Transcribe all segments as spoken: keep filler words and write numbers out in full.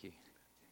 Thank you.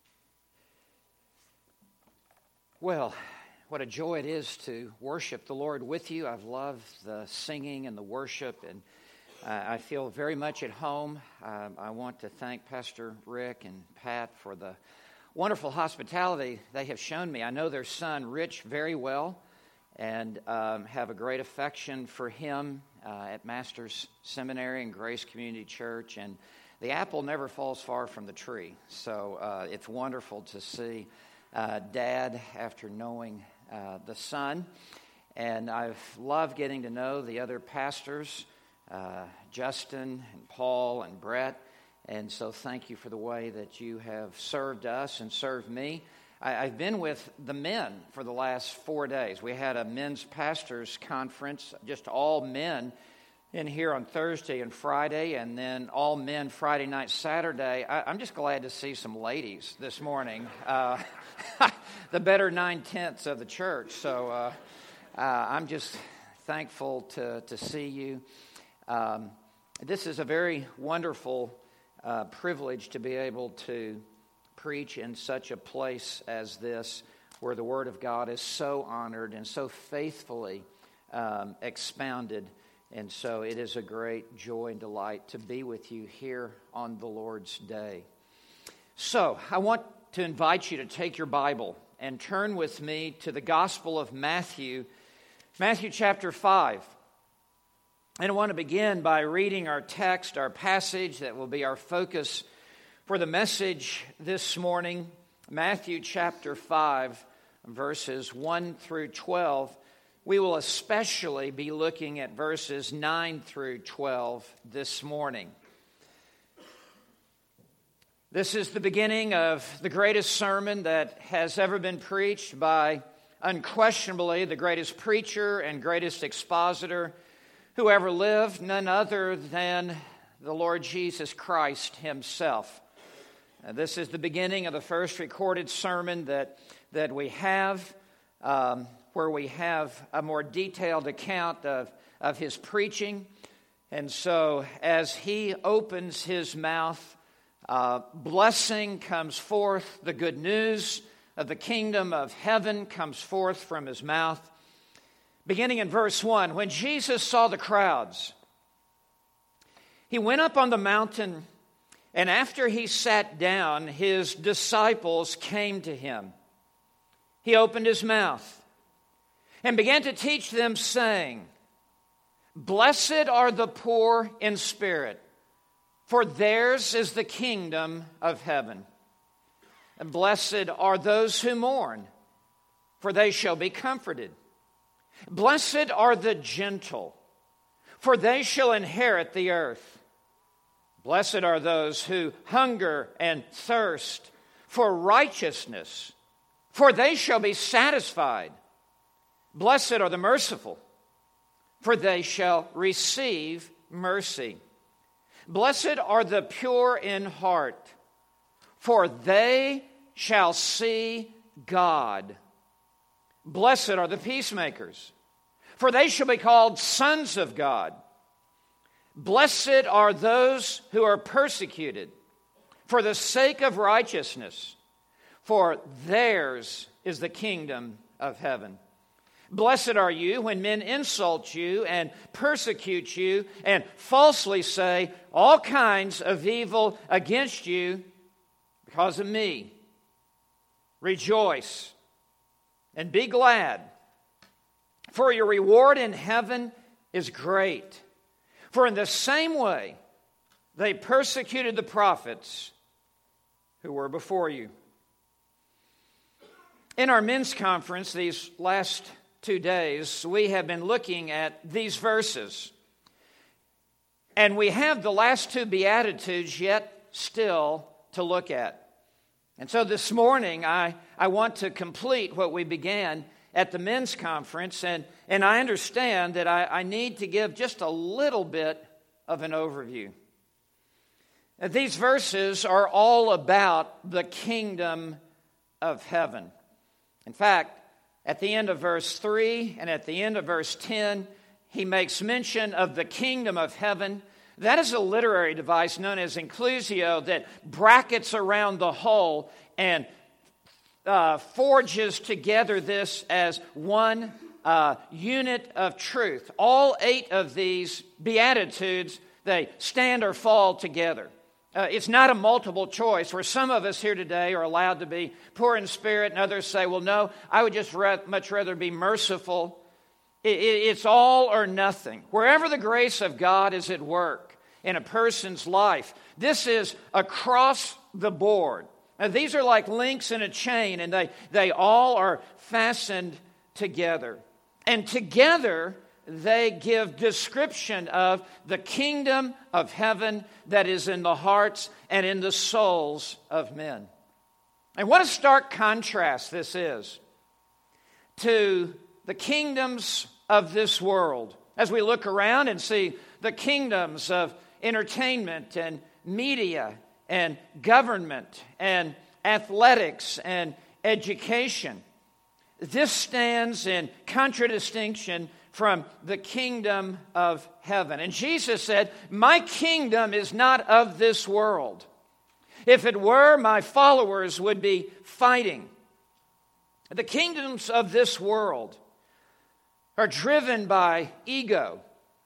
Well, what a joy it is to worship the Lord with you. I've loved the singing and the worship, and uh, I feel very much at home. Um, I want to thank Pastor Rick and Pat for the wonderful hospitality they have shown me. I know their son, Rich, very well, and um, have a great affection for him uh, at Masters Seminary and Grace Community Church, and the apple never falls far from the tree. So uh, it's wonderful to see uh, Dad after knowing uh, the son. And I've loved getting to know the other pastors, uh, Justin and Paul and Brett. And so thank you for the way that you have served us and served me. I, I've been with the men for the last four days. We had a men's pastors conference, just all men, in here on Thursday and Friday, and then all men Friday night, Saturday. I, I'm just glad to see some ladies this morning, uh, the better nine-tenths of the church. So uh, uh, I'm just thankful to, to see you. Um, this is a very wonderful uh, privilege to be able to preach in such a place as this, where the Word of God is so honored and so faithfully um, expounded. And so it is a great joy and delight to be with you here on the Lord's Day. So I want to invite you to take your Bible and turn with me to the Gospel of Matthew, Matthew chapter five. And I want to begin by reading our text, our passage that will be our focus for the message this morning, Matthew chapter five, verses one through twelve. We will especially be looking at verses nine through twelve this morning. This is the beginning of the greatest sermon that has ever been preached by unquestionably the greatest preacher and greatest expositor who ever lived, none other than the Lord Jesus Christ himself. Now, this is the beginning of the first recorded sermon that, that we have. Um, where we have a more detailed account of, of his preaching. And so as he opens his mouth, uh, blessing comes forth, the good news of the kingdom of heaven comes forth from his mouth. Beginning in verse one, when Jesus saw the crowds, he went up on the mountain, and after he sat down, his disciples came to him. He opened his mouth and began to teach them, saying, Blessed are the poor in spirit, for theirs is the kingdom of heaven. And blessed are those who mourn, for they shall be comforted. Blessed are the gentle, for they shall inherit the earth. Blessed are those who hunger and thirst for righteousness, for they shall be satisfied. Blessed are the merciful, for they shall receive mercy. Blessed are the pure in heart, for they shall see God. Blessed are the peacemakers, for they shall be called sons of God. Blessed are those who are persecuted for the sake of righteousness, for theirs is the kingdom of heaven. Blessed are you when men insult you and persecute you and falsely say all kinds of evil against you because of me. Rejoice and be glad, for your reward in heaven is great. For in the same way they persecuted the prophets who were before you. In our men's conference these last two days, we have been looking at these verses. And we have the last two Beatitudes yet still to look at. And so this morning, I, I want to complete what we began at the men's conference. And, and I understand that I, I need to give just a little bit of an overview. These verses are all about the kingdom of heaven. In fact, at the end of verse three and at the end of verse ten, he makes mention of the kingdom of heaven. That is a literary device known as inclusio that brackets around the whole and uh, forges together this as one uh, unit of truth. All eight of these Beatitudes, they stand or fall together. Uh, it's not a multiple choice where some of us here today are allowed to be poor in spirit and others say, well, no, I would just re- much rather be merciful. It, it, it's all or nothing. Wherever the grace of God is at work in a person's life, this is across the board. Now, these are like links in a chain, and they, they all are fastened together. And together, they give description of the kingdom of heaven that is in the hearts and in the souls of men. And what a stark contrast this is to the kingdoms of this world. As we look around and see the kingdoms of entertainment and media and government and athletics and education, this stands in contradistinction from the kingdom of heaven. And Jesus said, my kingdom is not of this world. If it were, my followers would be fighting. The kingdoms of this world are driven by ego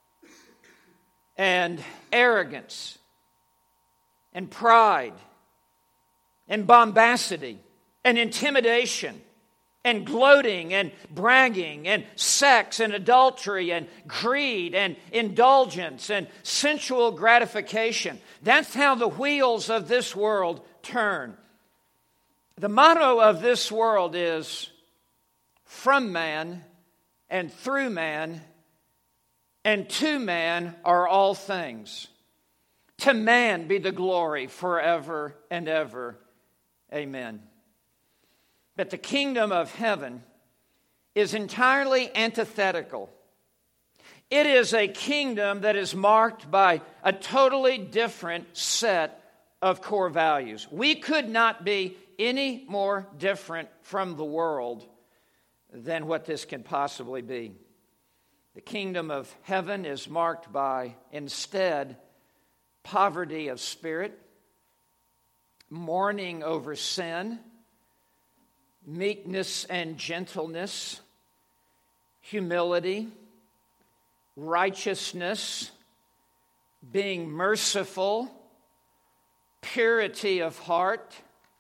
and arrogance and pride and bombacity and intimidation and gloating and bragging and sex and adultery and greed and indulgence and sensual gratification. That's how the wheels of this world turn. The motto of this world is, from man and through man and to man are all things. To man be the glory forever and ever. Amen. But the kingdom of heaven is entirely antithetical. It is a kingdom that is marked by a totally different set of core values. We could not be any more different from the world than what this can possibly be. The kingdom of heaven is marked by, instead, poverty of spirit, mourning over sin, meekness and gentleness, humility, righteousness, being merciful, purity of heart,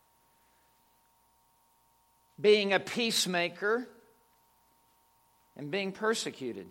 being a peacemaker, and being persecuted.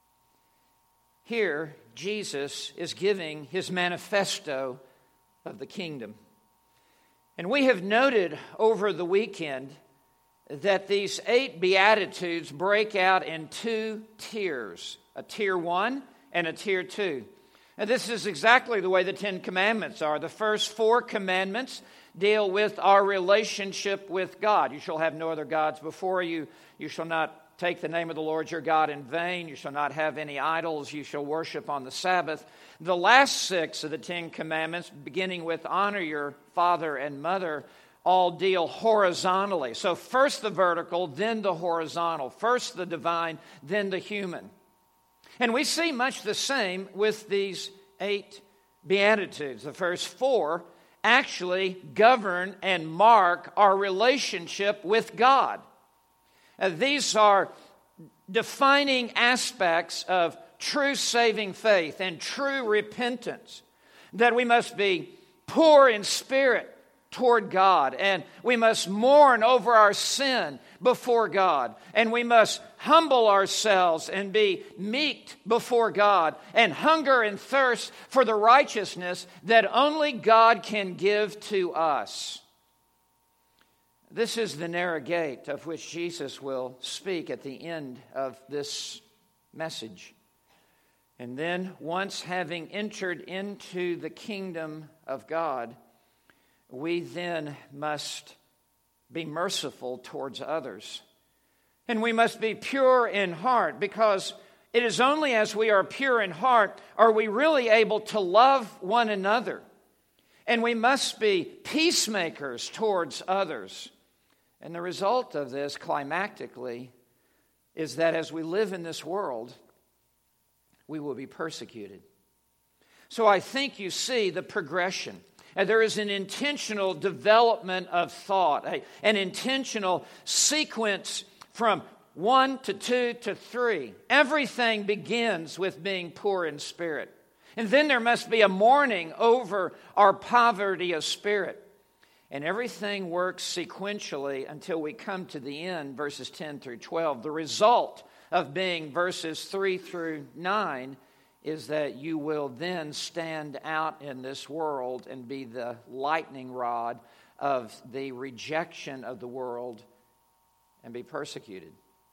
Here, Jesus is giving his manifesto of the kingdom. And we have noted over the weekend that these eight Beatitudes break out in two tiers, a tier one and a tier two. And this is exactly the way the Ten Commandments are. The first four commandments deal with our relationship with God. You shall have no other gods before you. You shall not take the name of the Lord your God in vain. You shall not have any idols. You shall worship on the Sabbath. The last six of the Ten Commandments, beginning with honor your father and mother, all deal horizontally. So first the vertical, then the horizontal. First the divine, then the human. And we see much the same with these eight Beatitudes. The first four actually govern and mark our relationship with God. Uh, these are defining aspects of true saving faith and true repentance, that we must be poor in spirit toward God, and we must mourn over our sin before God, and we must humble ourselves and be meek before God, and hunger and thirst for the righteousness that only God can give to us. This is the narrow gate of which Jesus will speak at the end of this message. And then, once having entered into the kingdom of God, we then must be merciful towards others. And we must be pure in heart, because it is only as we are pure in heart are we really able to love one another. And we must be peacemakers towards others. And the result of this, climactically, is that as we live in this world, we will be persecuted. So I think you see the progression. And there is an intentional development of thought, a, an intentional sequence from one to two to three. Everything begins with being poor in spirit. And then there must be a mourning over our poverty of spirit. And everything works sequentially until we come to the end, verses ten through twelve. The result of being verses three through nine is that you will then stand out in this world and be the lightning rod of the rejection of the world and be persecuted.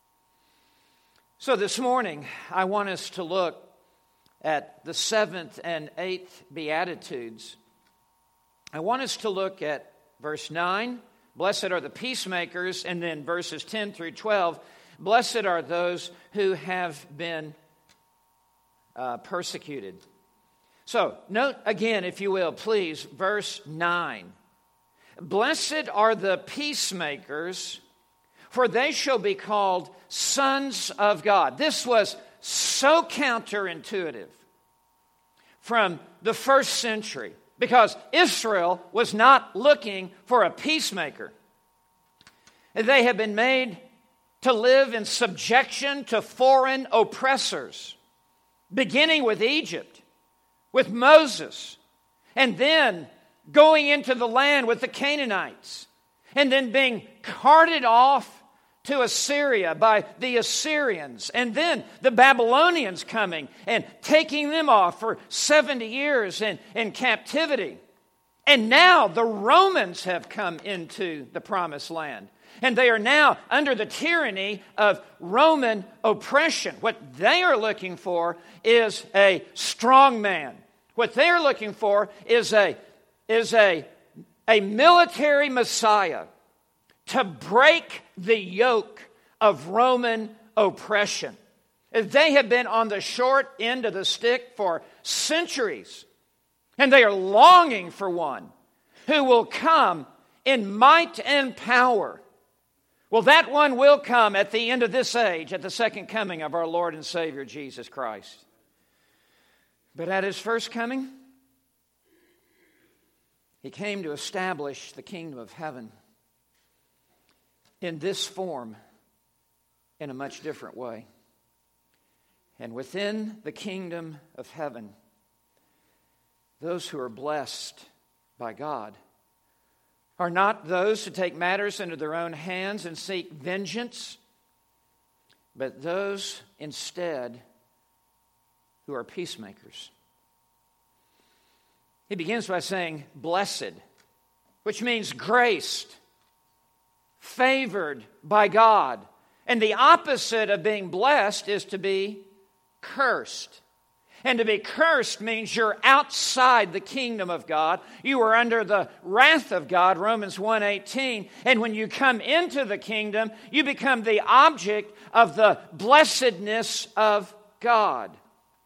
So this morning, I want us to look at the seventh and eighth Beatitudes. I want us to look at verse nine, blessed are the peacemakers, and then verses ten through twelve, blessed are those who have been uh, persecuted. So, note again, if you will, please, verse nine. Blessed are the peacemakers, for they shall be called sons of God. This was so counterintuitive from the first century, because Israel was not looking for a peacemaker. They had been made to live in subjection to foreign oppressors, beginning with Egypt, with Moses, and then going into the land with the Canaanites, and then being carted off to Assyria by the Assyrians, and then the Babylonians coming and taking them off for seventy years in, in captivity. And now the Romans have come into the promised land. And they are now under the tyranny of Roman oppression. What they are looking for is a strong man. What they are looking for is a, is a, a military Messiah to break the yoke of Roman oppression. They have been on the short end of the stick for centuries. And they are longing for one who will come in might and power. Well, that one will come at the end of this age, at the second coming of our Lord and Savior, Jesus Christ. But at His first coming, He came to establish the kingdom of heaven in this form, in a much different way. And within the kingdom of heaven, those who are blessed by God are not those who take matters into their own hands and seek vengeance, but those instead who are peacemakers. He begins by saying, blessed, which means graced, favored by God. And the opposite of being blessed is to be cursed. And to be cursed means you're outside the kingdom of God. You are under the wrath of God, Romans one eighteen. And when you come into the kingdom, you become the object of the blessedness of God.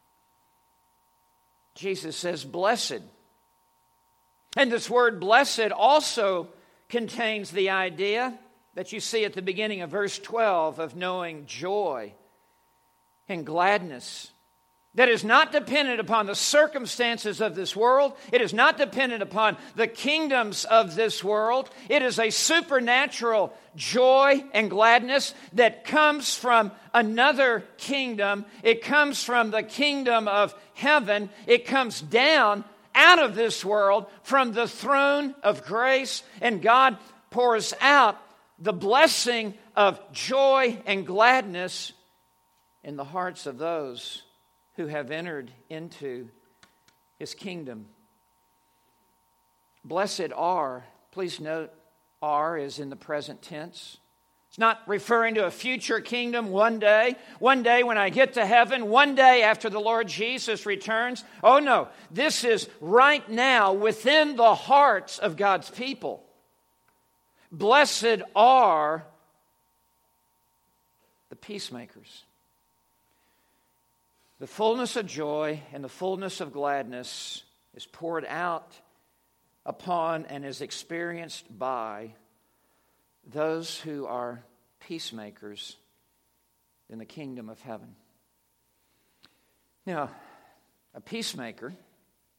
Jesus says, blessed. And this word blessed also contains the idea that you see at the beginning of verse twelve of knowing joy and gladness. That is not dependent upon the circumstances of this world. It is not dependent upon the kingdoms of this world. It is a supernatural joy and gladness that comes from another kingdom. It comes from the kingdom of heaven. It comes down out of this world from the throne of grace, and God pours out the blessing of joy and gladness in the hearts of those who have entered into His kingdom. Blessed are, please note, are is in the present tense. It's not referring to a future kingdom one day. One day when I get to heaven. One day after the Lord Jesus returns. Oh no, this is right now within the hearts of God's people. Blessed are the peacemakers. The fullness of joy and the fullness of gladness is poured out upon and is experienced by those who are peacemakers in the kingdom of heaven. Now, a peacemaker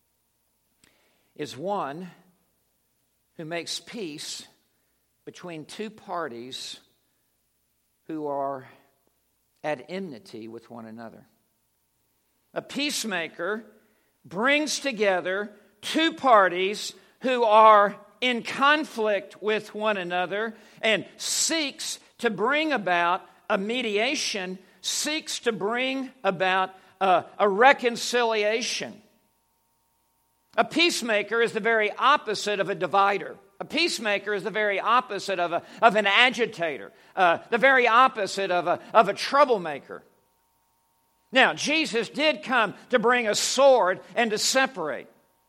is one who makes peace between two parties who are at enmity with one another. A peacemaker brings together two parties who are in conflict with one another and seeks to bring about a mediation, seeks to bring about a, a reconciliation. A peacemaker is the very opposite of a divider. A peacemaker is the very opposite of, a, of an agitator, uh, the very opposite of a, of a troublemaker. Now, Jesus did come to bring a sword and to separate.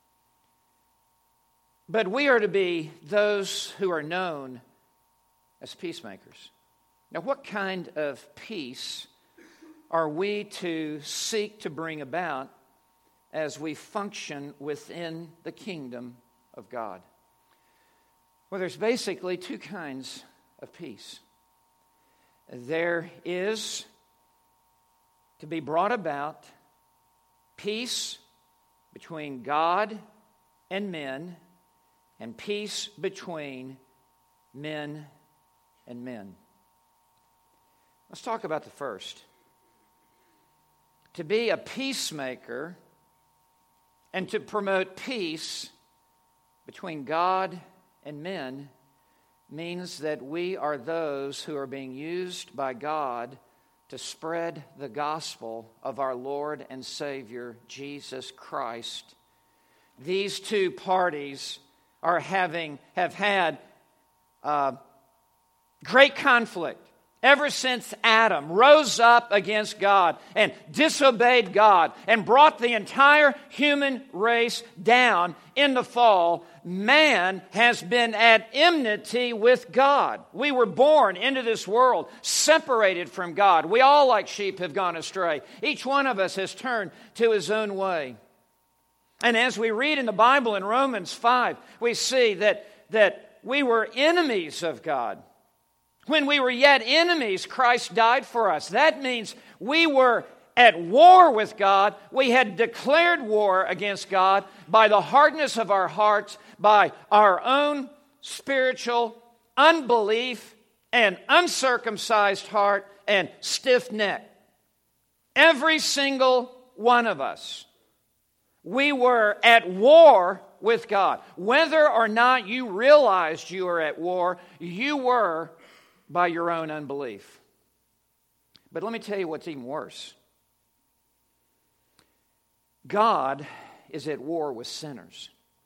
But we are to be those who are known as peacemakers. Now, what kind of peace are we to seek to bring about as we function within the kingdom of God? Well, there's basically two kinds of peace. There is to be brought about peace between God and men, and peace between men and men. Let's talk about the first. To be a peacemaker and to promote peace between God and men means that we are those who are being used by God to spread the gospel of our Lord and Savior, Jesus Christ. These two parties are having, have had uh, great conflict ever since Adam rose up against God and disobeyed God and brought the entire human race down in the fall. Man has been at enmity with God. We were born into this world separated from God. We all, like sheep, have gone astray. Each one of us has turned to his own way. And as we read in the Bible in Romans five, we see that, that we were enemies of God. When we were yet enemies, Christ died for us. That means we were at war with God. We had declared war against God by the hardness of our hearts, by our own spiritual unbelief and uncircumcised heart and stiff neck. Every single one of us. We were at war with God. Whether or not you realized you were at war, you were by your own unbelief. But let me tell you what's even worse. God is at war with sinners.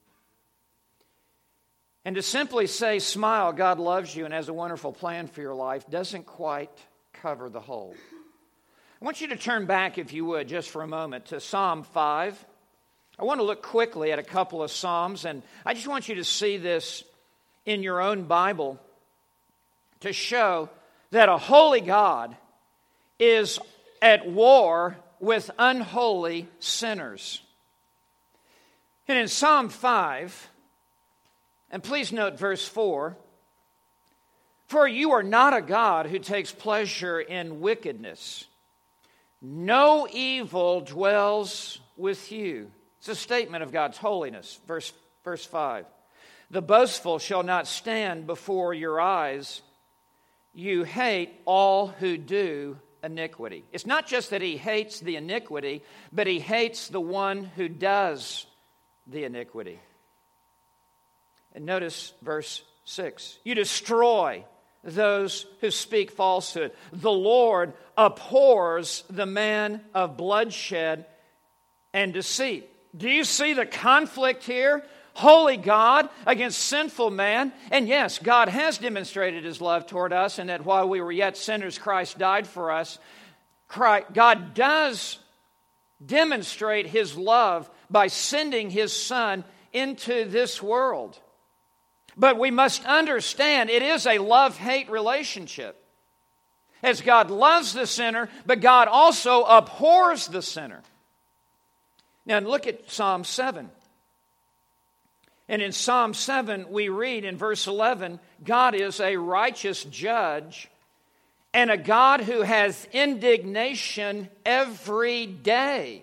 And to simply say, smile, God loves you and has a wonderful plan for your life, doesn't quite cover the whole. I want you to turn back, if you would, just for a moment, to Psalm five. I want to look quickly at a couple of Psalms, and I just want you to see this in your own Bible to show that a holy God is at war with unholy sinners. And in Psalm five, and please note verse four, for you are not a God who takes pleasure in wickedness. No evil dwells with you. It's a statement of God's holiness. Verse, verse five. The boastful shall not stand before your eyes. You hate all who do iniquity. It's not just that he hates the iniquity, but he hates the one who does the iniquity. And notice verse six. You destroy those who speak falsehood. The Lord abhors the man of bloodshed and deceit. Do you see the conflict here? Holy God against sinful man. And yes, God has demonstrated his love toward us, and that while we were yet sinners, Christ died for us. Christ, God does demonstrate his love by sending his Son into this world. But we must understand it is a love-hate relationship. As God loves the sinner, but God also abhors the sinner. Now look at Psalm seven. And in Psalm seven, we read in verse eleven, God is a righteous judge and a God who has indignation every day.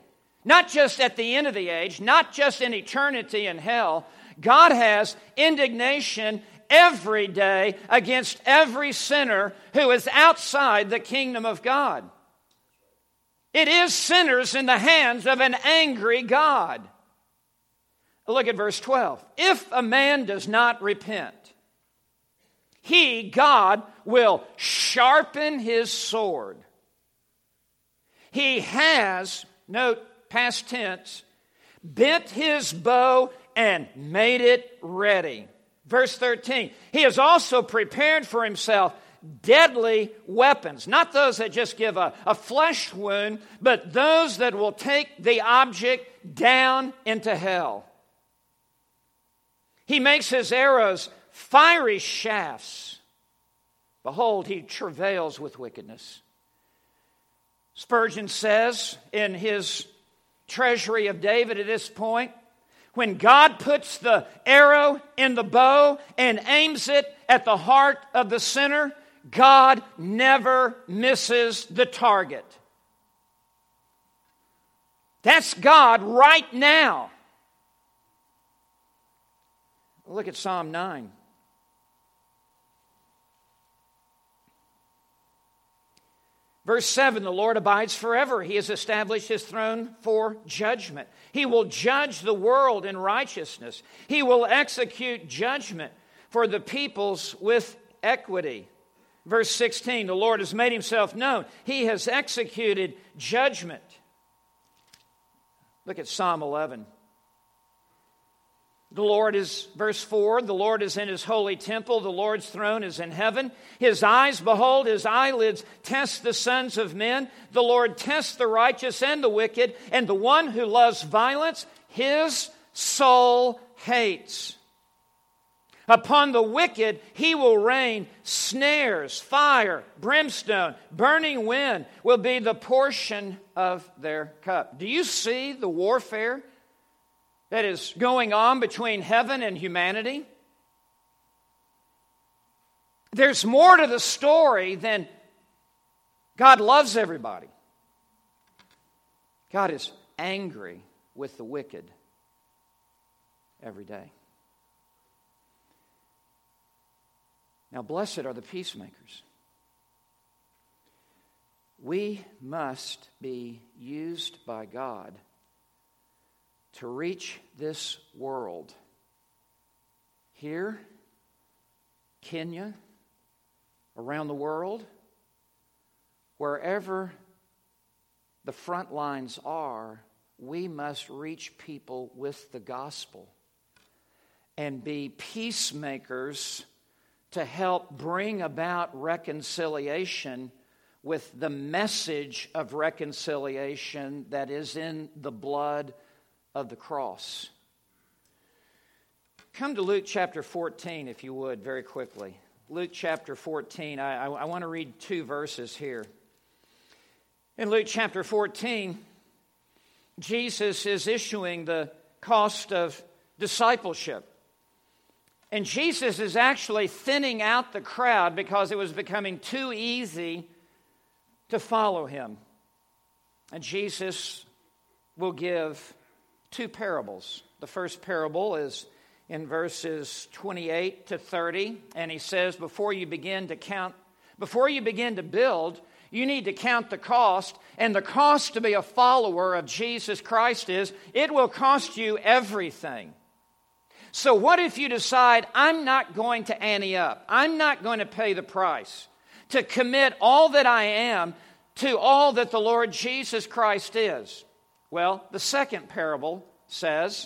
Not just at the end of the age, not just in eternity in hell. God has indignation every day against every sinner who is outside the kingdom of God. It is sinners in the hands of an angry God. Look at verse twelve. If a man does not repent, he, God, will sharpen his sword. He has, note past tense, bent his bow and made it ready. Verse thirteen, he has also prepared for himself deadly weapons, not those that just give a, a flesh wound, but those that will take the object down into hell. He makes his arrows fiery shafts. Behold, he travails with wickedness. Spurgeon says in his Treasury of David at this point, when God puts the arrow in the bow and aims it at the heart of the sinner, God never misses the target. That's God right now. Look at Psalm nine. Verse seven, the Lord abides forever. He has established his throne for judgment. He will judge the world in righteousness. He will execute judgment for the peoples with equity. Verse sixteen, the Lord has made himself known. He has executed judgment. Look at Psalm eleven. The Lord is, verse four, the Lord is in his holy temple. The Lord's throne is in heaven. His eyes, behold, his eyelids test the sons of men. The Lord tests the righteous and the wicked, and the one who loves violence, his soul hates. Upon the wicked he will rain snares, fire, brimstone, burning wind will be the portion of their cup. Do you see the warfare that is going on between heaven and humanity? There's more to the story than God loves everybody. God is angry with the wicked every day. Now, blessed are the peacemakers. We must be used by God to reach this world. Here, Kenya, around the world, wherever the front lines are, we must reach people with the gospel and be peacemakers to help bring about reconciliation with the message of reconciliation that is in the blood of the cross. Come to Luke chapter fourteen, if you would, very quickly. Luke chapter fourteen. I, I, I want to read two verses here. In Luke chapter fourteen, Jesus is issuing the cost of discipleship. And Jesus is actually thinning out the crowd because it was becoming too easy to follow him. And Jesus will give two parables. The first parable is in verses twenty-eight to thirty, and he says, before you begin to count, before you begin to build, you need to count the cost, and the cost to be a follower of Jesus Christ is, it will cost you everything. So what if you decide, I'm not going to ante up, I'm not going to pay the price, to commit all that I am to all that the Lord Jesus Christ is? Well, the second parable says,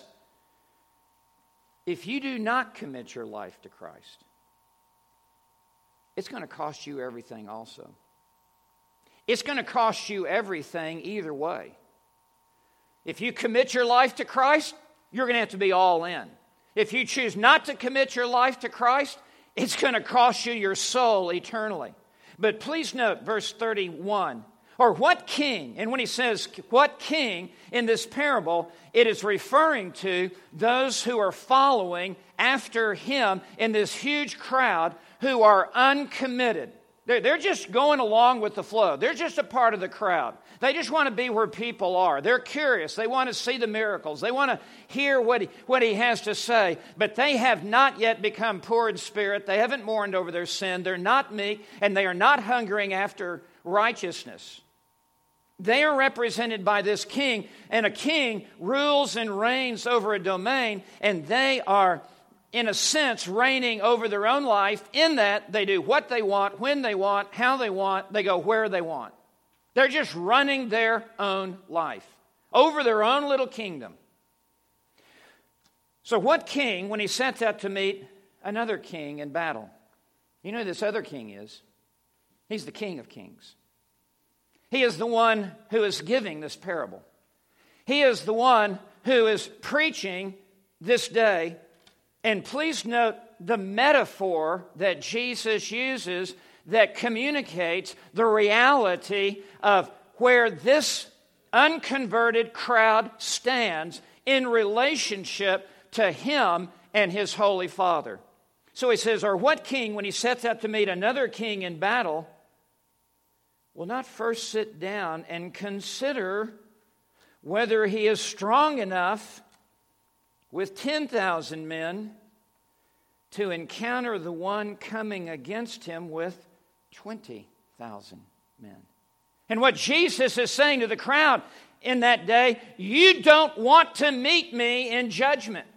if you do not commit your life to Christ, it's going to cost you everything also. It's going to cost you everything either way. If you commit your life to Christ, you're going to have to be all in. If you choose not to commit your life to Christ, it's going to cost you your soul eternally. But please note verse thirty-one. Or what king, and when he says what king in this parable, it is referring to those who are following after him in this huge crowd who are uncommitted. They're, they're just going along with the flow. They're just a part of the crowd. They just want to be where people are. They're curious. They want to see the miracles. They want to hear what he, what he has to say. But they have not yet become poor in spirit. They haven't mourned over their sin. They're not meek, and they are not hungering after righteousness. They are represented by this king, and a king rules and reigns over a domain, and they are, in a sense, reigning over their own life in that they do what they want, when they want, how they want, they go where they want. They're just running their own life over their own little kingdom. So what king, when he sets out to meet another king in battle? You know who this other king is? He's the King of Kings. He is the one who is giving this parable. He is the one who is preaching this day. And please note the metaphor that Jesus uses that communicates the reality of where this unconverted crowd stands in relationship to him and his holy Father. So he says, or what king, when he sets out to meet another king in battle, will not first sit down and consider whether he is strong enough with ten thousand men to encounter the one coming against him with twenty thousand men. And what Jesus is saying to the crowd in that day, you don't want to meet me in judgment.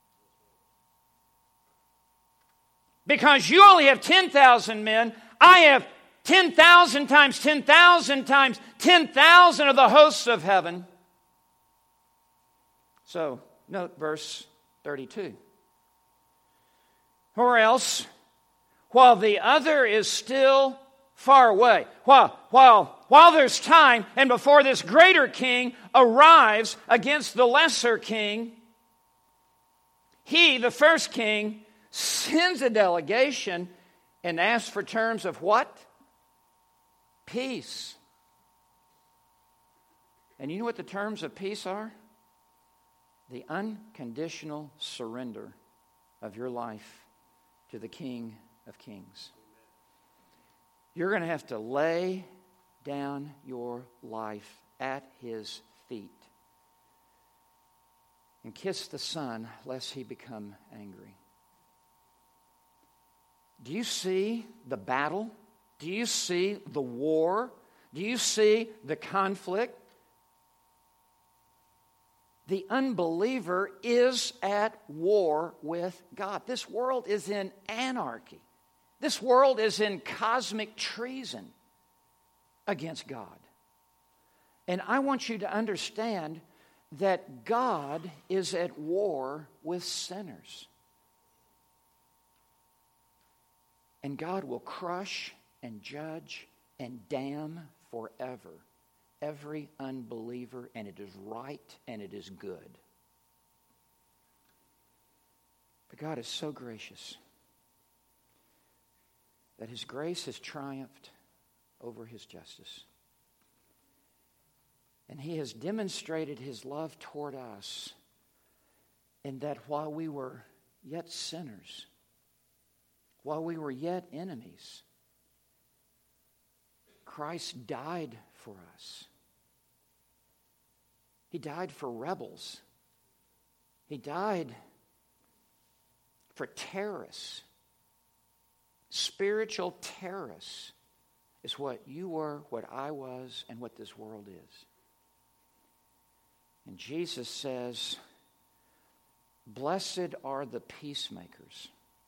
Because you only have ten thousand men, I have ten thousand times ten thousand times ten thousand of the hosts of heaven. So, note verse thirty-two. Or else, while the other is still far away, while, while, while there's time, and before this greater king arrives against the lesser king, he, the first king, sends a delegation and asks for terms of what? Peace. And you know what the terms of peace are? The unconditional surrender of your life to the King of Kings. You're going to have to lay down your life at his feet and kiss the Son lest he become angry. Do you see the battle? Do you see the war? Do you see the conflict? The unbeliever is at war with God. This world is in anarchy. This world is in cosmic treason against God. And I want you to understand that God is at war with sinners. And God will crush and judge and damn forever every unbeliever, and it is right and it is good. But God is so gracious that his grace has triumphed over his justice. And he has demonstrated his love toward us in that while we were yet sinners, while we were yet enemies, Christ died for us. He died for rebels. He died for terrorists. Spiritual terrorists is what you were, what I was, and what this world is. And Jesus says, blessed are the peacemakers.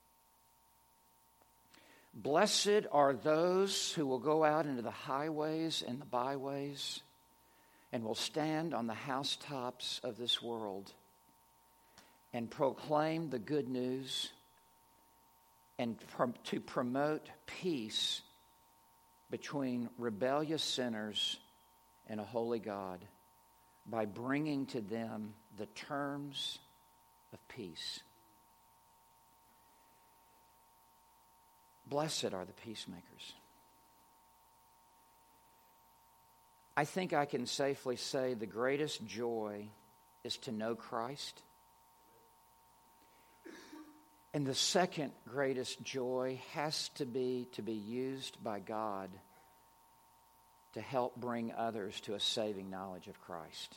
Blessed are those who will go out into the highways and the byways and will stand on the housetops of this world and proclaim the good news and prom- to promote peace between rebellious sinners and a holy God by bringing to them the terms of peace. Blessed are the peacemakers. I think I can safely say the greatest joy is to know Christ And the second greatest joy has to be to be used by God to help bring others to a saving knowledge of Christ.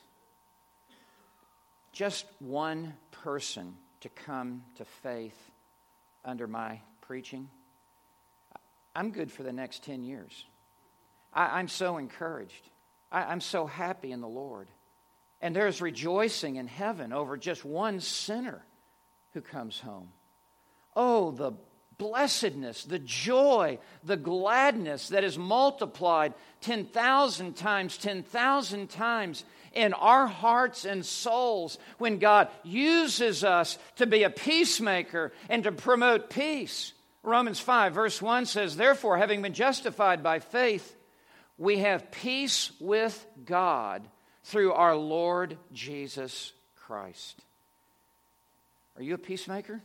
Just one person to come to faith under my preaching, I'm good for the next ten years. I, I'm so encouraged. I, I'm so happy in the Lord. And there's rejoicing in heaven over just one sinner who comes home. Oh, the blessedness, the joy, the gladness that is multiplied ten thousand times, ten thousand times in our hearts and souls when God uses us to be a peacemaker and to promote peace. Romans five verse one says, "Therefore, having been justified by faith, we have peace with God through our Lord Jesus Christ." Are you a peacemaker?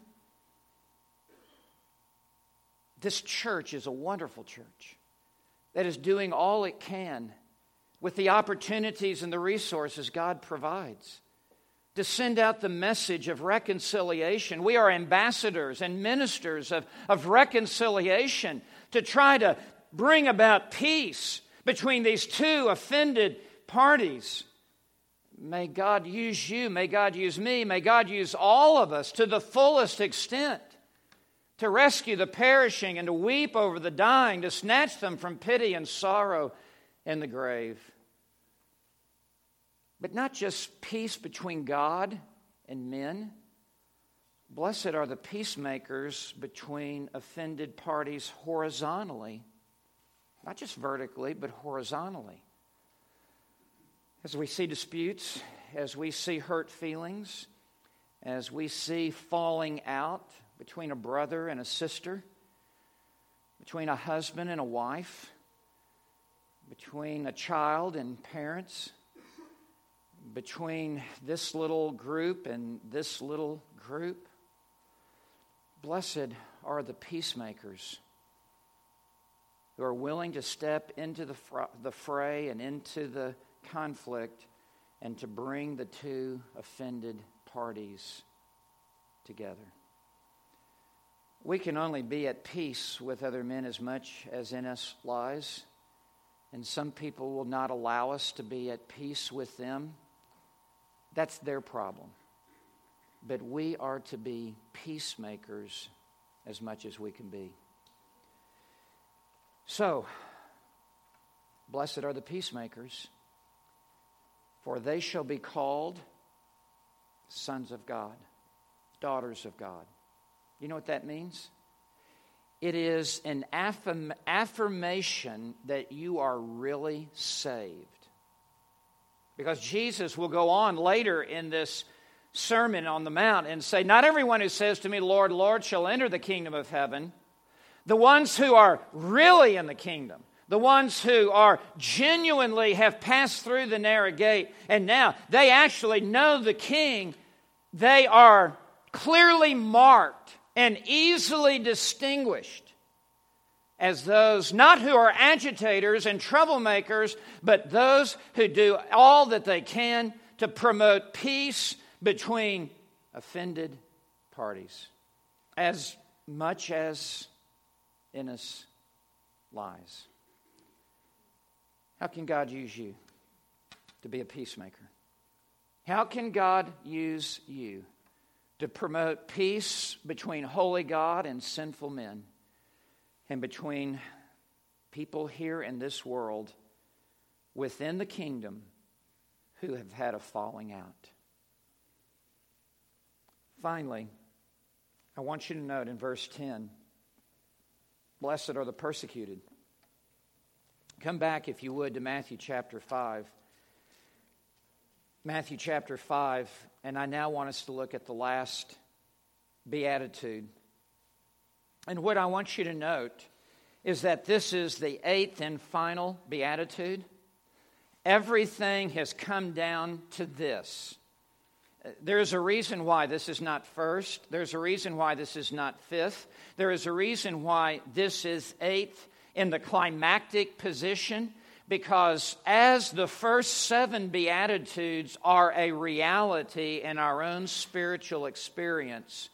This church is a wonderful church that is doing all it can with the opportunities and the resources God provides to send out the message of reconciliation. We are ambassadors and ministers of, of reconciliation to try to bring about peace between these two offended parties. May God use you, may God use me, may God use all of us to the fullest extent to rescue the perishing and to weep over the dying, to snatch them from pity and sorrow in the grave. But not just peace between God and men. Blessed are the peacemakers between offended parties horizontally. Not just vertically, but horizontally. As we see disputes, as we see hurt feelings, as we see falling out between a brother and a sister, between a husband and a wife, between a child and parents, between this little group and this little group. Blessed are the peacemakers who are willing to step into the fr- the fray and into the conflict and to bring the two offended parties together. We can only be at peace with other men as much as in us lies, and some people will not allow us to be at peace with them. That's their problem. But we are to be peacemakers as much as we can be. So, blessed are the peacemakers, for they shall be called sons of God, daughters of God. You know what that means? It is an affirm- affirmation that you are really saved. Because Jesus will go on later in this Sermon on the Mount and say, "Not everyone who says to me, 'Lord, Lord,' shall enter the kingdom of heaven." The ones who are really in the kingdom, the ones who are genuinely have passed through the narrow gate, and now they actually know the King, they are clearly marked and easily distinguished as those not who are agitators and troublemakers, but those who do all that they can to promote peace between offended parties, as much as in us lies. How can God use you to be a peacemaker? How can God use you to promote peace between holy God and sinful men, and between people here in this world within the kingdom who have had a falling out? Finally, I want you to note in verse ten, blessed are the persecuted. Come back, if you would, to Matthew chapter five. Matthew chapter five, and I now want us to look at the last beatitude. And what I want you to note is that this is the eighth and final beatitude. Everything has come down to this. There's a reason why this is not first. There's a reason why this is not fifth. There is a reason why this is eighth in the climactic position, because as the first seven Beatitudes are a reality in our own spiritual experience,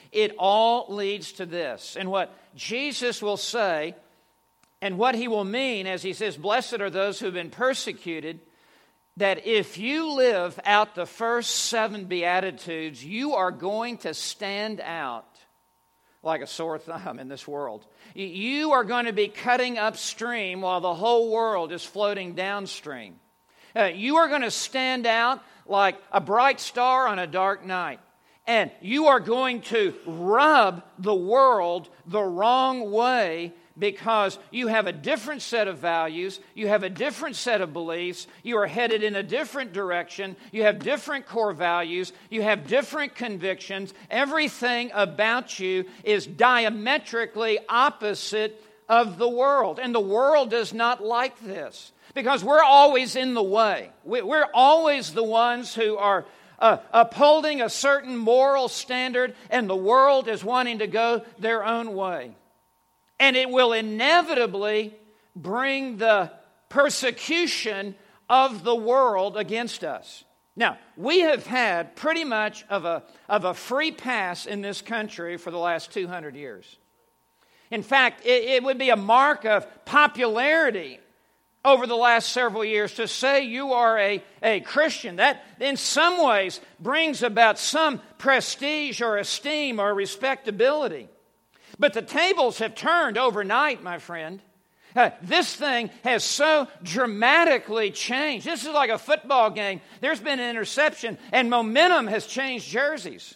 it all leads to this. And what Jesus will say, and what he will mean as he says, blessed are those who have been persecuted, that if you live out the first seven Beatitudes, you are going to stand out like a sore thumb in this world. You are going to be cutting upstream while the whole world is floating downstream. Uh, you are going to stand out like a bright star on a dark night. And you are going to rub the world the wrong way because you have a different set of values, you have a different set of beliefs, you are headed in a different direction, you have different core values, you have different convictions. Everything about you is diametrically opposite of the world. And the world does not like this because we're always in the way. We're always the ones who are uh, upholding a certain moral standard, and the world is wanting to go their own way. And it will inevitably bring the persecution of the world against us. Now, we have had pretty much of a, of a free pass in this country for the last two hundred years. In fact, it, it would be a mark of popularity over the last several years to say you are a, a Christian. That, in some ways, brings about some prestige or esteem or respectability. But the tables have turned overnight, my friend. Uh, this thing has so dramatically changed. This is like a football game. There's been an interception, and momentum has changed jerseys.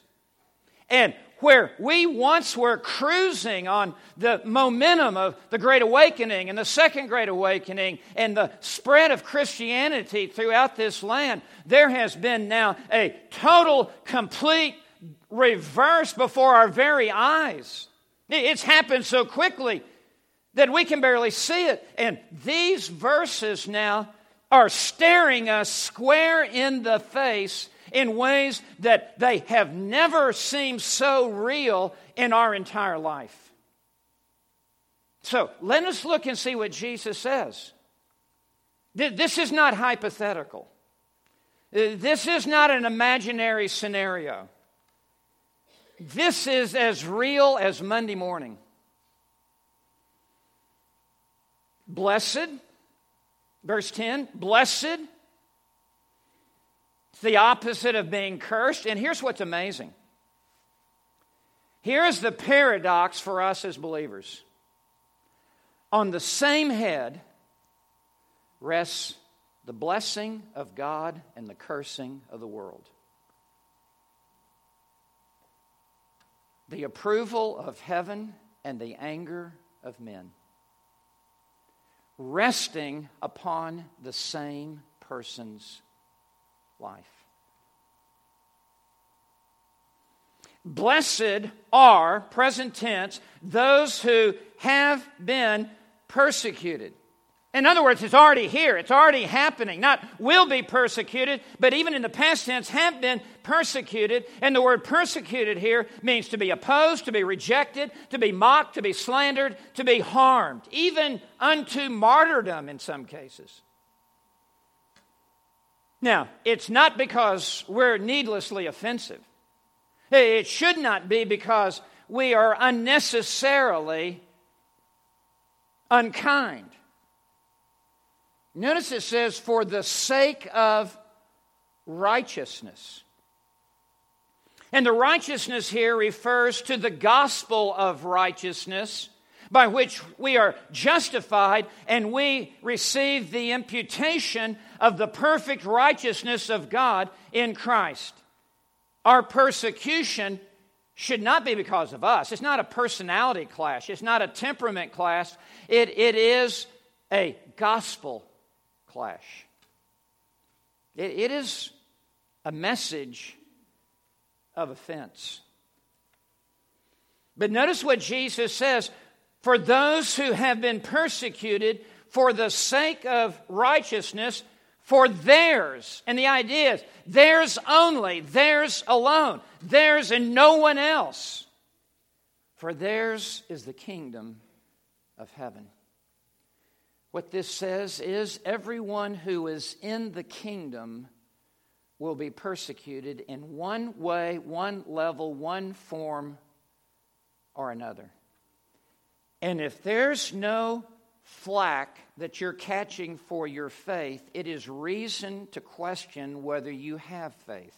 And where we once were cruising on the momentum of the Great Awakening and the Second Great Awakening and the spread of Christianity throughout this land, there has been now a total, complete reverse before our very eyes. It's happened so quickly that we can barely see it. And these verses now are staring us square in the face in ways that they have never seemed so real in our entire life. So let us look and see what Jesus says. This is not hypothetical. This is not an imaginary scenario. This is as real as Monday morning. Blessed, verse ten, blessed. It's the opposite of being cursed. And here's what's amazing. Here is the paradox for us as believers. On the same head rests the blessing of God and the cursing of the world. The approval of heaven and the anger of men. Resting upon the same person's life. Blessed are, present tense, those who have been persecuted. In other words, it's already here. It's already happening. Not will be persecuted, but even in the past tense have been persecuted. And the word persecuted here means to be opposed, to be rejected, to be mocked, to be slandered, to be harmed, even unto martyrdom in some cases. Now, it's not because we're needlessly offensive. It should not be because we are unnecessarily unkind. Notice it says, for the sake of righteousness. And the righteousness here refers to the gospel of righteousness, by which we are justified and we receive the imputation of the perfect righteousness of God in Christ. Our persecution should not be because of us. It's not a personality clash. It's not a temperament clash. It, it is a gospel clash. It, it is a message of offense. But notice what Jesus says, for those who have been persecuted for the sake of righteousness, for theirs, and the idea is theirs only, theirs alone, theirs and no one else, for theirs is the kingdom of heaven. What this says is everyone who is in the kingdom will be persecuted in one way, one level, one form or another. And if there's no flack that you're catching for your faith, it is reason to question whether you have faith.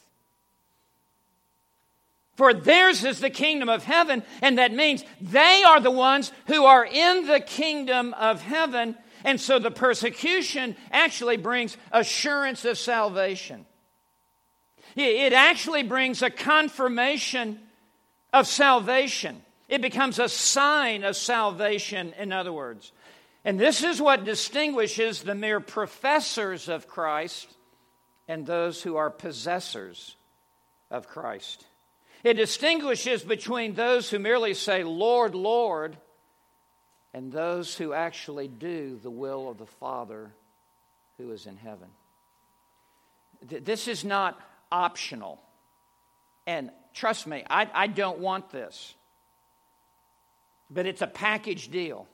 For theirs is the kingdom of heaven, and that means they are the ones who are in the kingdom of heaven. And so the persecution actually brings assurance of salvation. It actually brings a confirmation of salvation. It becomes a sign of salvation, in other words. And this is what distinguishes the mere professors of Christ and those who are possessors of Christ. It distinguishes between those who merely say, Lord, Lord, and those who actually do the will of the Father who is in heaven. This is not optional. And trust me, I, I don't want this. But it's a package deal.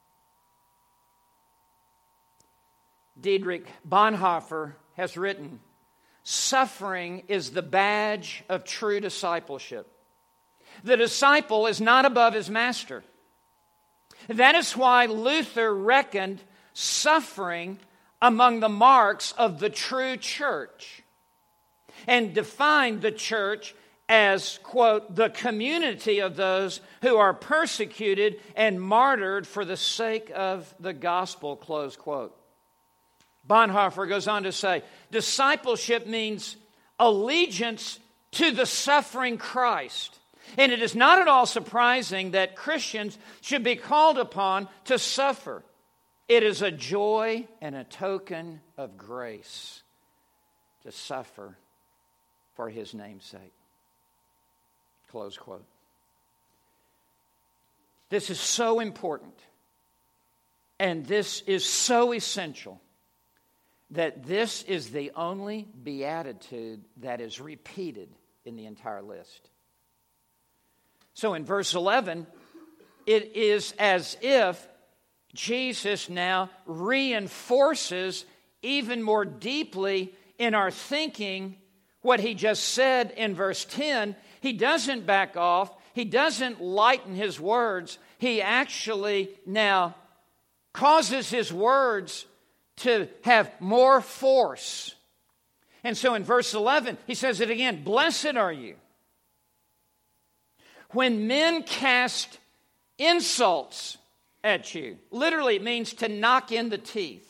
Dietrich Bonhoeffer has written, suffering is the badge of true discipleship. The disciple is not above his master. That is why Luther reckoned suffering among the marks of the true church and defined the church as, quote, the community of those who are persecuted and martyred for the sake of the gospel, close quote. Bonhoeffer goes on to say, discipleship means allegiance to the suffering Christ. And it is not at all surprising that Christians should be called upon to suffer. It is a joy and a token of grace to suffer for His name's sake. Close quote. This is so important, and this is so essential, that this is the only beatitude that is repeated in the entire list. So in verse eleven, it is as if Jesus now reinforces even more deeply in our thinking what He just said in verse ten. He doesn't back off. He doesn't lighten His words. He actually now causes His words to have more force. And so in verse eleven, He says it again, blessed are you when men cast insults at you. Literally, it means to knock in the teeth.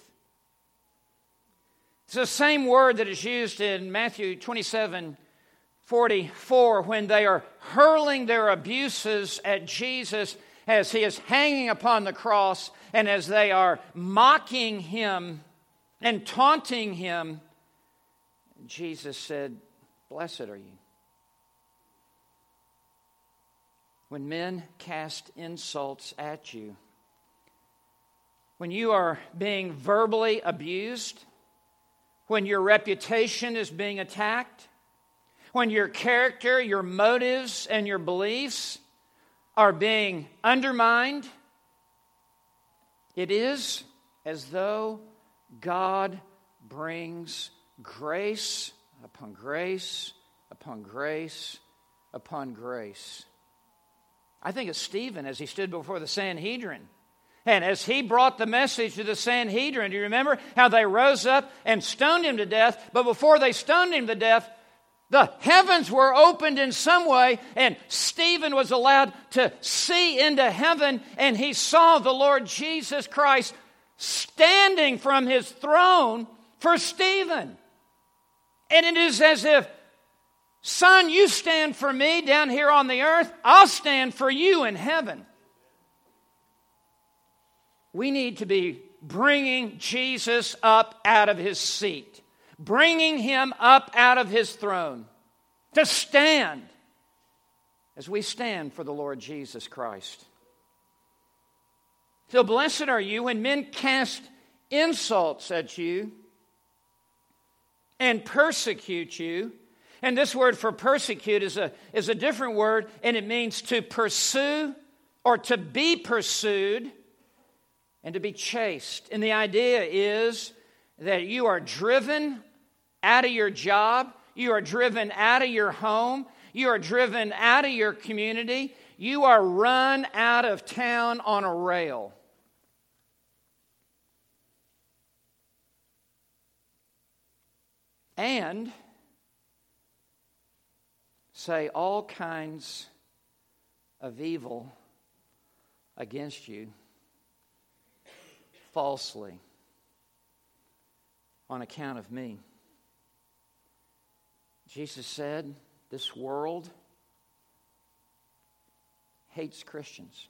It's the same word that is used in Matthew twenty-seven forty-four when they are hurling their abuses at Jesus as He is hanging upon the cross and as they are mocking Him and taunting Him. Jesus said, blessed are you when men cast insults at you. When you are being verbally abused, when your reputation is being attacked, when your character, your motives, and your beliefs are being undermined, it is as though God brings grace upon grace upon grace upon grace. I think of Stephen as he stood before the Sanhedrin. And as he brought the message to the Sanhedrin, do you remember how they rose up and stoned him to death? But before they stoned him to death, the heavens were opened in some way, and Stephen was allowed to see into heaven, and he saw the Lord Jesus Christ standing from His throne for Stephen. And it is as if, son, you stand for me down here on the earth, I'll stand for you in heaven. We need to be bringing Jesus up out of His seat, bringing Him up out of His throne, to stand as we stand for the Lord Jesus Christ. So blessed are you when men cast insults at you and persecute you. And this word for persecute is a, is a different word, and it means to pursue or to be pursued and to be chased. And the idea is that you are driven out of your job, you are driven out of your home, you are driven out of your community, You are run out of town on a rail. And say all kinds of evil against you falsely on account of me. Jesus said, this world hates Christians.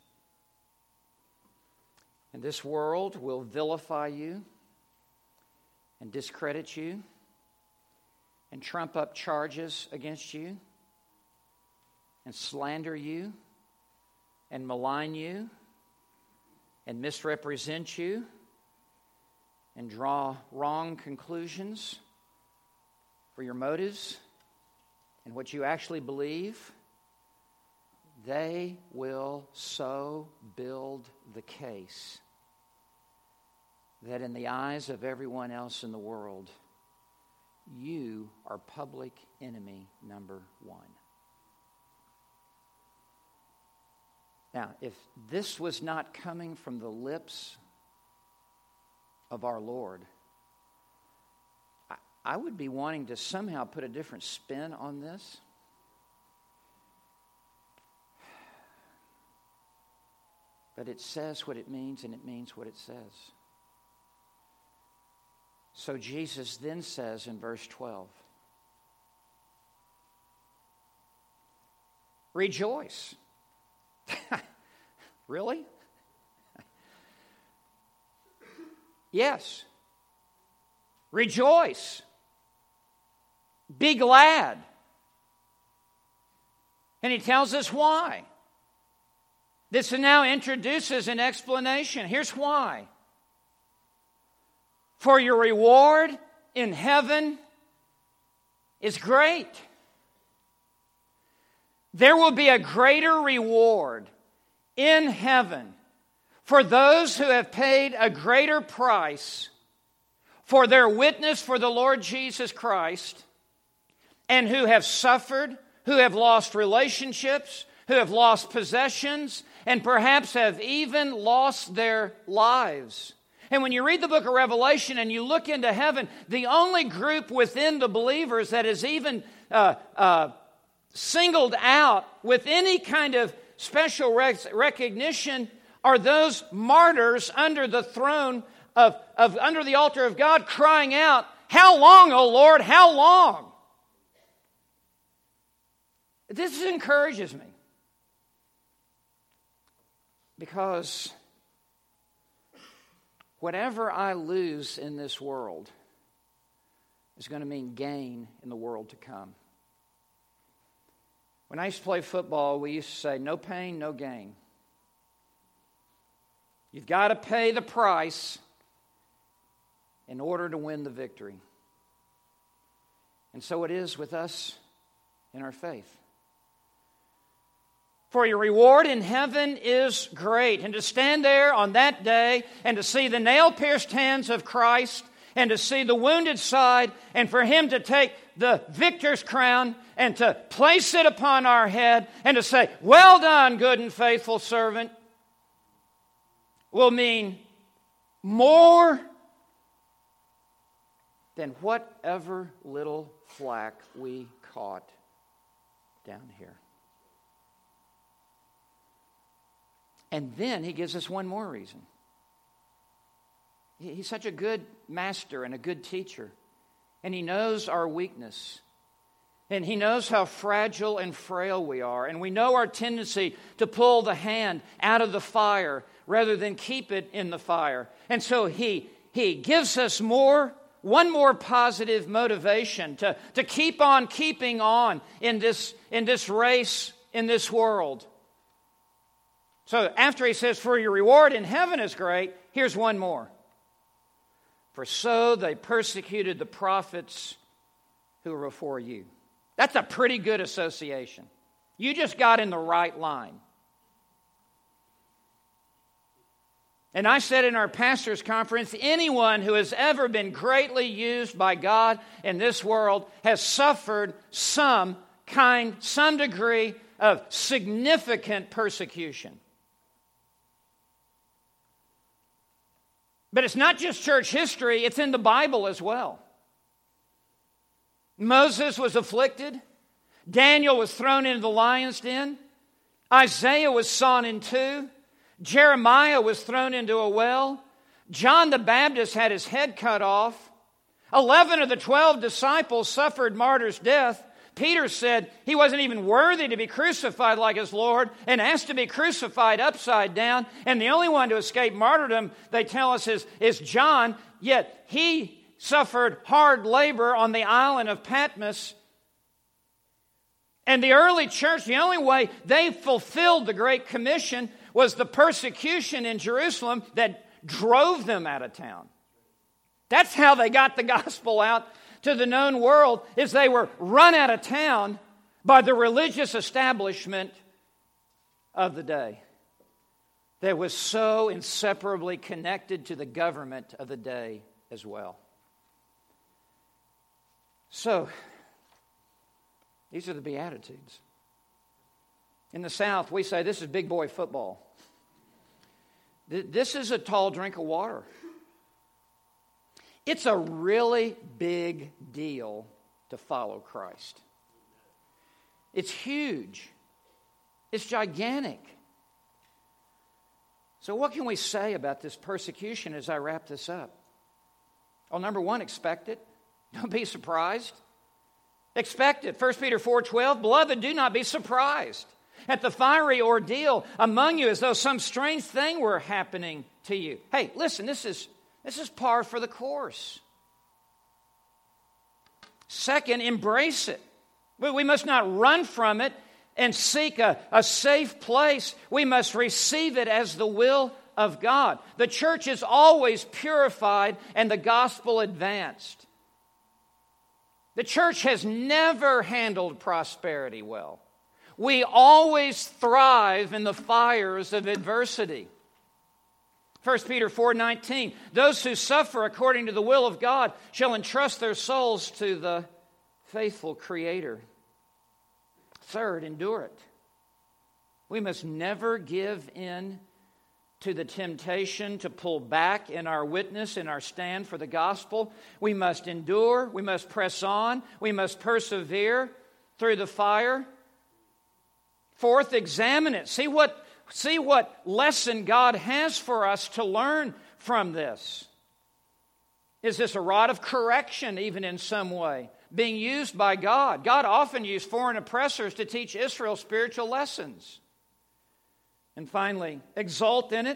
And this world will vilify you and discredit you and trump up charges against you and slander you and malign you and misrepresent you and draw wrong conclusions for your motives and what you actually believe. They will so build the case that in the eyes of everyone else in the world, you are public enemy number one. Now, if this was not coming from the lips of our Lord, I, I would be wanting to somehow put a different spin on this. But it says what it means, and it means what it says. So Jesus then says in verse twelve, rejoice. Really? Yes. Rejoice. Be glad. And he tells us why. This now introduces an explanation. Here's why. For your reward in heaven is great. There will be a greater reward in heaven for those who have paid a greater price for their witness for the Lord Jesus Christ and who have suffered, who have lost relationships, who have lost possessions, and perhaps have even lost their lives. And when you read the book of Revelation and you look into heaven, the only group within the believers that is even uh, uh, singled out with any kind of special rec- recognition are those martyrs under the throne of, of under the altar of God, crying out, "How long, O Lord, how long?" This encourages me because whatever I lose in this world is going to mean gain in the world to come. When I used to play football, we used to say, no pain, no gain. You've got to pay the price in order to win the victory. And so it is with us in our faith. For your reward in heaven is great. And to stand there on that day and to see the nail-pierced hands of Christ and to see the wounded side and for Him to take the victor's crown and to place it upon our head and to say, "Well done, good and faithful servant," will mean more than whatever little flack we caught down here. And then he gives us one more reason. He's such a good master and a good teacher. And he knows our weakness. And he knows how fragile and frail we are. And we know our tendency to pull the hand out of the fire rather than keep it in the fire. And so he, he gives us more, one more positive motivation to, to keep on keeping on in this, in this race, in this world. So after he says, for your reward in heaven is great, here's one more. For so they persecuted the prophets who were before you. That's a pretty good association. You just got in the right line. And I said in our pastor's conference, anyone who has ever been greatly used by God in this world has suffered some kind, some degree of significant persecution. But it's not just church history, it's in the Bible as well. Moses was afflicted. Daniel was thrown into the lion's den. Isaiah was sawn in two. Jeremiah was thrown into a well. John the Baptist had his head cut off. Eleven of the twelve disciples suffered martyr's death. Peter said he wasn't even worthy to be crucified like his Lord and asked to be crucified upside down. And the only one to escape martyrdom, they tell us, is, is John. Yet he suffered hard labor on the island of Patmos. And the early church, the only way they fulfilled the Great Commission was the persecution in Jerusalem that drove them out of town. That's how they got the gospel out to the known world, is they were run out of town by the religious establishment of the day that was so inseparably connected to the government of the day as well. So, these are the Beatitudes. In the South, we say this is big boy football. This is a tall drink of water. It's a really big deal to follow Christ. It's huge. It's gigantic. So what can we say about this persecution as I wrap this up? Well, number one, expect it. Don't be surprised. Expect it. First Peter four twelve, beloved, do not be surprised at the fiery ordeal among you as though some strange thing were happening to you. Hey, listen, this is, this is par for the course. Second, embrace it. We must not run from it and seek a, a safe place. We must receive it as the will of God. The church is always purified and the gospel advanced. The church has never handled prosperity well. We always thrive in the fires of adversity. First Peter four nineteen, those who suffer according to the will of God shall entrust their souls to the faithful Creator. Third, endure it. We must never give in to the temptation to pull back in our witness, in our stand for the gospel. We must endure. We must press on. We must persevere through the fire. Fourth, examine it. See what, see what lesson God has for us to learn from this. Is this a rod of correction, even in some way, being used by God? God often used foreign oppressors to teach Israel spiritual lessons. And finally, exult in it.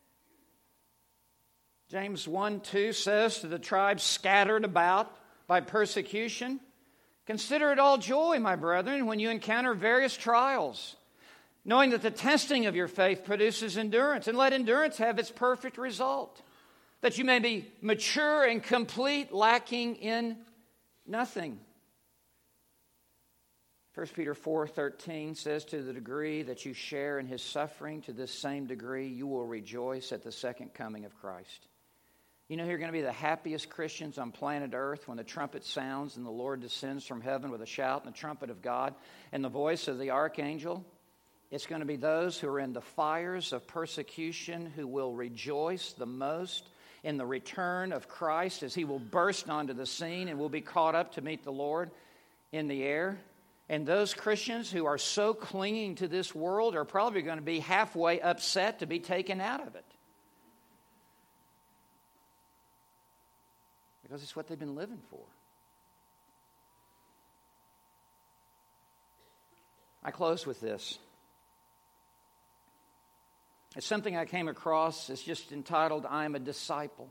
James one two says to the tribes scattered about by persecution, consider it all joy, my brethren, when you encounter various trials, knowing that the testing of your faith produces endurance, and let endurance have its perfect result, that you may be mature and complete, lacking in nothing. First Peter four thirteen says, to the degree that you share in his suffering, to this same degree you will rejoice at the second coming of Christ. You know who are going to be the happiest Christians on planet Earth when the trumpet sounds and the Lord descends from heaven with a shout and the trumpet of God and the voice of the archangel? It's going to be those who are in the fires of persecution who will rejoice the most in the return of Christ as he will burst onto the scene and will be caught up to meet the Lord in the air. And those Christians who are so clinging to this world are probably going to be halfway upset to be taken out of it. Because it's what they've been living for. I close with this. It's something I came across. It's just entitled, I Am a Disciple.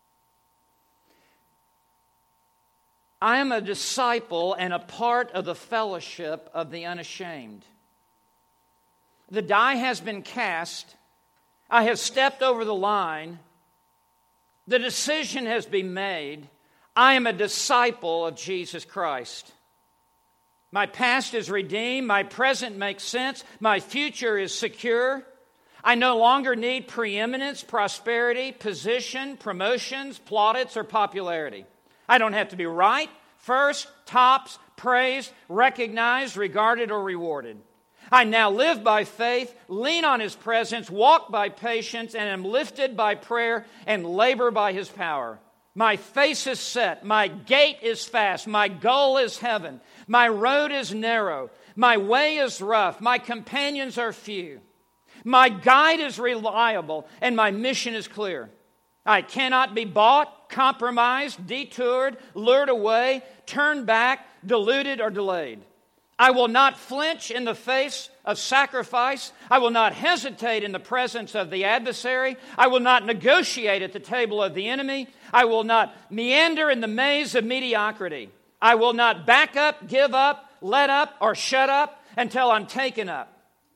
I am a disciple and a part of the fellowship of the unashamed. The die has been cast. I have stepped over the line. The decision has been made. I am a disciple of Jesus Christ. My past is redeemed. My present makes sense. My future is secure. I no longer need preeminence, prosperity, position, promotions, plaudits, or popularity. I don't have to be right, first, tops, praised, recognized, regarded, or rewarded. I now live by faith, lean on His presence, walk by patience, and am lifted by prayer and labor by His power. My face is set, my gate is fast, my goal is heaven, my road is narrow, my way is rough, my companions are few. My guide is reliable, and my mission is clear. I cannot be bought, compromised, detoured, lured away, turned back, deluded, or delayed. I will not flinch in the face of sacrifice. I will not hesitate in the presence of the adversary. I will not negotiate at the table of the enemy. I will not meander in the maze of mediocrity. I will not back up, give up, let up, or shut up until I'm taken up.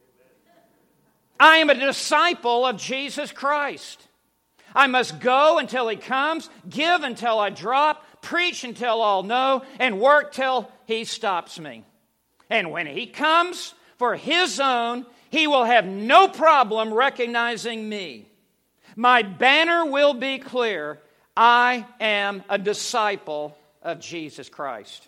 I am a disciple of Jesus Christ. I must go until He comes, give until I drop, preach until all know, and work till He stops me. And when He comes for His own, He will have no problem recognizing me. My banner will be clear. I am a disciple of Jesus Christ.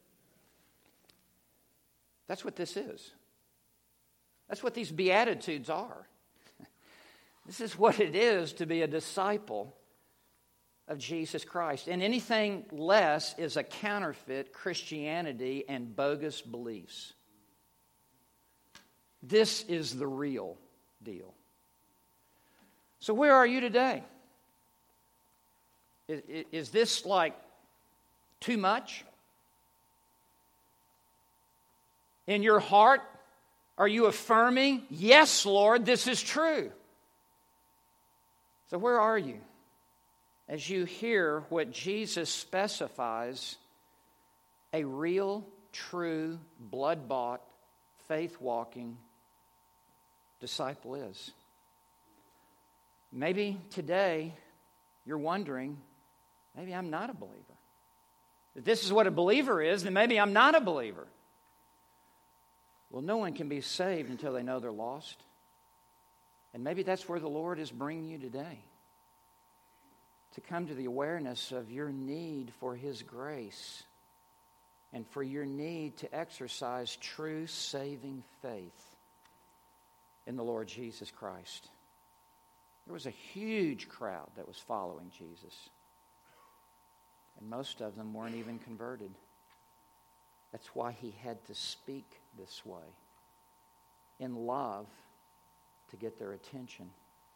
That's what this is. That's what these Beatitudes are. This is what it is to be a disciple of Jesus Christ. And anything less is a counterfeit Christianity and bogus beliefs. This is the real deal. So where are you today? Is, is this like too much? In your heart, are you affirming, yes, Lord, this is true? So where are you as you hear what Jesus specifies a real, true, blood-bought, faith-walking disciple is? Maybe today you're wondering, maybe I'm not a believer. If this is what a believer is, then maybe I'm not a believer. Well, no one can be saved until they know they're lost. And maybe that's where the Lord is bringing you today. To come to the awareness of your need for His grace and for your need to exercise true saving faith in the Lord Jesus Christ. There was a huge crowd that was following Jesus. And most of them weren't even converted. That's why He had to speak this way, in love, to get their attention.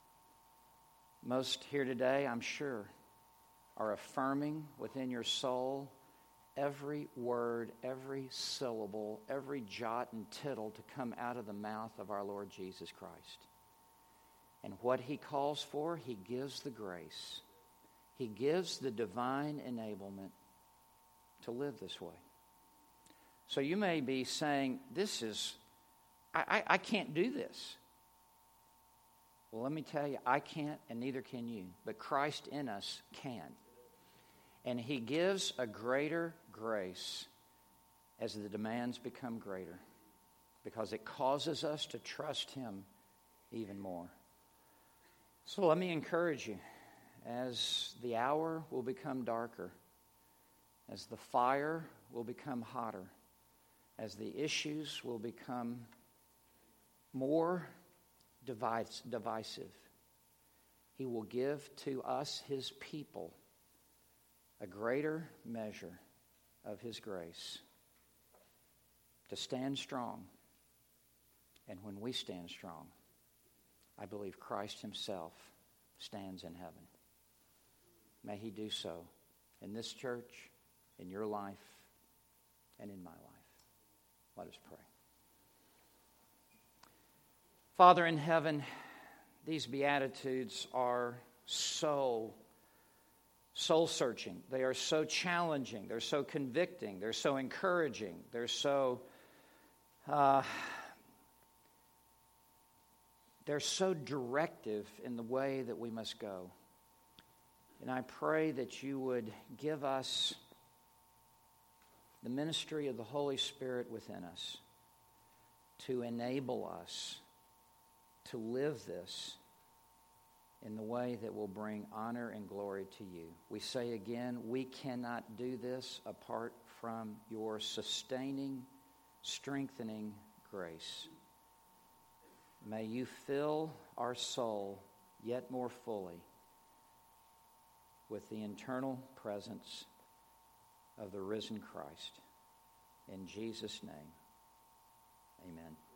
Most here today, I'm sure, are affirming within your soul every word, every syllable, every jot and tittle to come out of the mouth of our Lord Jesus Christ. And what He calls for, He gives the grace. He gives the divine enablement to live this way. So you may be saying, this is, I, I, I can't do this. Well, let me tell you, I can't and neither can you. But Christ in us can. And He gives a greater grace as the demands become greater. Because it causes us to trust Him even more. So let me encourage you, as the hour will become darker, as the fire will become hotter, as the issues will become more device, divisive, He will give to us, His people, a greater measure of His grace to stand strong. And when we stand strong, I believe Christ Himself stands in heaven. May He do so in this church, in your life, and in my life. Let us pray. Father in heaven, these Beatitudes are so soul-searching. They are so challenging. They're so convicting. They're so encouraging. They're so uh, they're so directive in the way that we must go. And I pray that you would give us the ministry of the Holy Spirit within us to enable us to live this in the way that will bring honor and glory to you. We say again, we cannot do this apart from your sustaining, strengthening grace. May you fill our soul yet more fully with the eternal presence of the risen Christ. In Jesus' name, amen.